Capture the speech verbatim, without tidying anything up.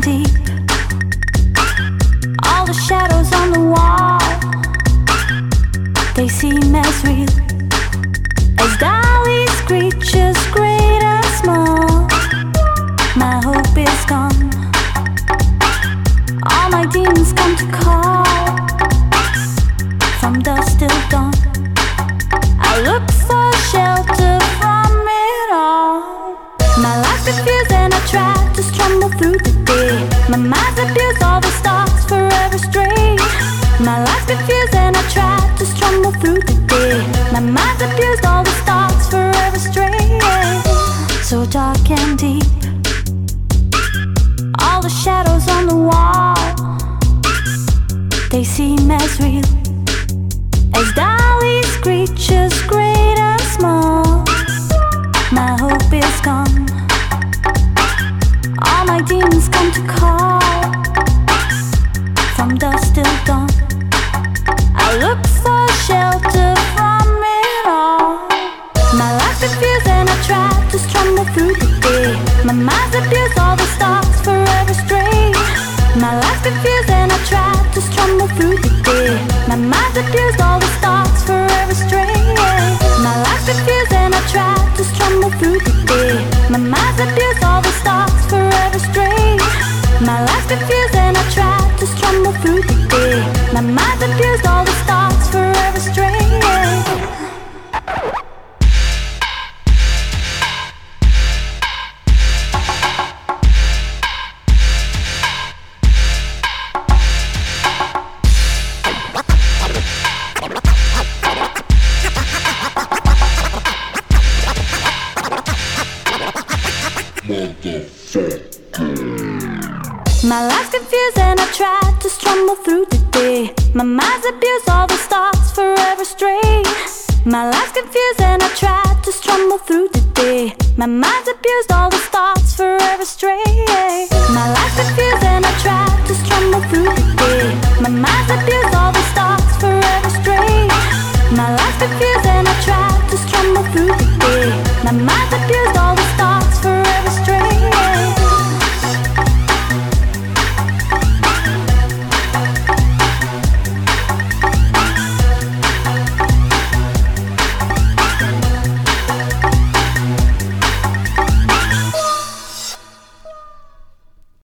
deep. All the shadows on the wall, they seem as real as Dali's creatures, great and small. My hope is gone. All my demons come to call. From dusk till dawn, I look for shelter from it all. My life confused and I try to stumble through the day. My mind's abused, all the stars forever stray. My life confused and I try to stumble through the day. My mind's abused, all the stars forever stray. So dark and deep, all the shadows on the wall, they seem as real as Dali's creatures, great and small. My hope is gone. All my demons come to call. From dusk till dawn, I look for shelter from it all. My life's confused and I try to stumble through the day. My mind's abused, all the stars forever stray. My life's confused and I try to stumble through the day. My mind's abused, all the stars forever stray. My life's confused and I try to stumble through the day. My mind's abused, all the stars forever stray. My life's confused and I try to stumble through the day. My mind's abused, all the stars forever stray. My life's confused and I try to stumble through the day. My mind's abused, all the stars forever stray. My life's confused and I try to stumble through the day. My mind's abused, all the stars forever stray. My life's